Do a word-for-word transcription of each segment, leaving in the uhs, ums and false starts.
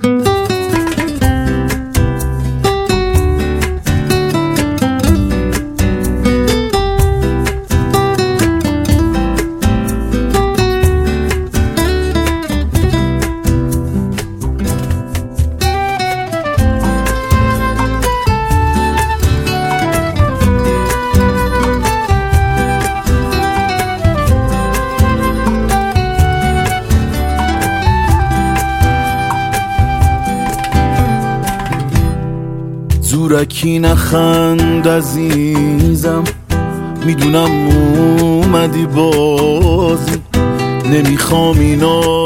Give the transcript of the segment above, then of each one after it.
زورکی نخند عزیزم، میدونم اومدی بازی، نمیخوام این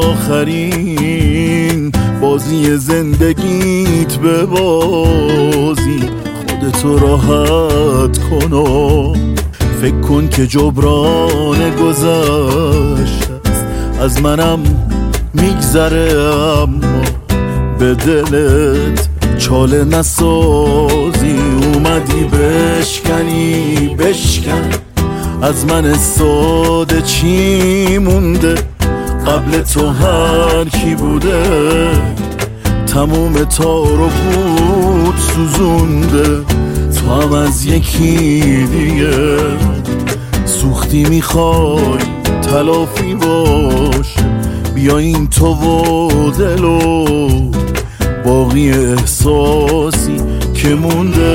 آخرین بازی زندگیت ببازی. خودتو راحت کن و فکر کن که جبران گذشته است، از منم میگذره اما به دلت چاله نسازی. اومدی بشکنی بشکن، از من ساده چی مونده؟ قبل تو هر کی بوده تموم تار و پود سوزونده. تو هم از یکی دیگه سوختی، میخوای تلافی باش. بیا این تو و دل و باقی احساسی که مونده.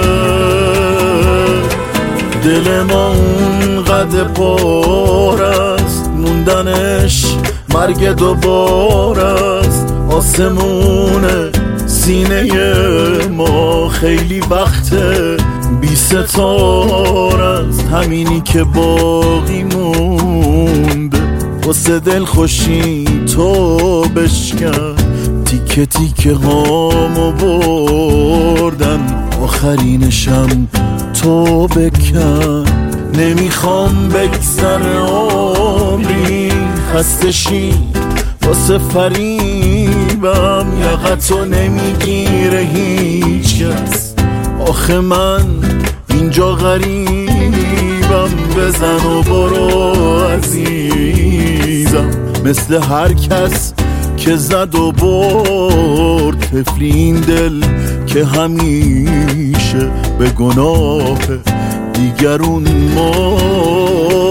دل ما اونقدر پار است، موندنش مرگ دوبار است. آسمون سینه ما خیلی وقته بی ستار است. همینی که باقی مونده واسه دل خوشی تو بشکن. تیکه تیکه هامو بردن، آخرینشم تو بکن. نمیخوام بگذر عمری خسته شی واسه فریبم. یقتو نمیگیره هیچ کس، آخه من اینجا غریبم. بزن و برو عزیزم، مثل هر کس که زد و برد. طفلی این دل که همیشه به گناه دیگرون مرد.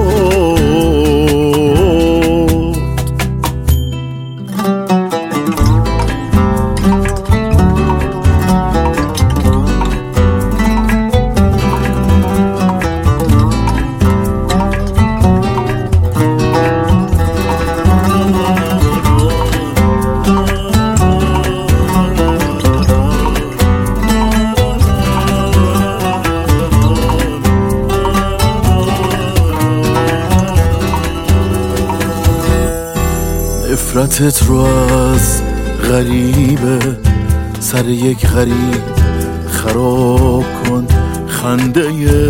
نفرتت رو از غریبه سر یک غریب خراب کن. خنده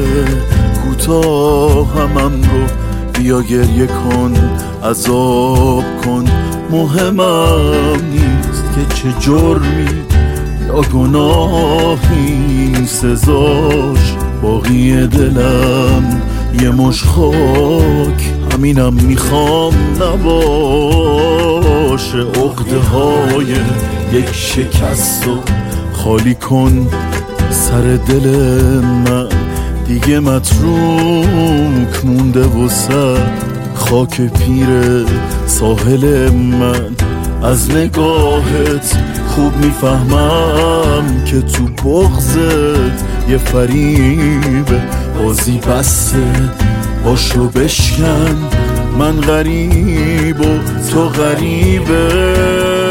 کوتاه همم رو بیا گریه کن، عذاب کن. مهمم نیست که چه جرمی یا گناهی سزاش. باقی دلم یه مش خاک، همینم میخوام نباشه. عقده های یک شکست و خالی کن سر دل من. دیگه متروک مونده وسط خاک پیر ساحل من. از نگاهت خوب میفهمم که تو بغضت یه فریبه. بازی بسته باشو بشکن، من غریب و تو غریبه.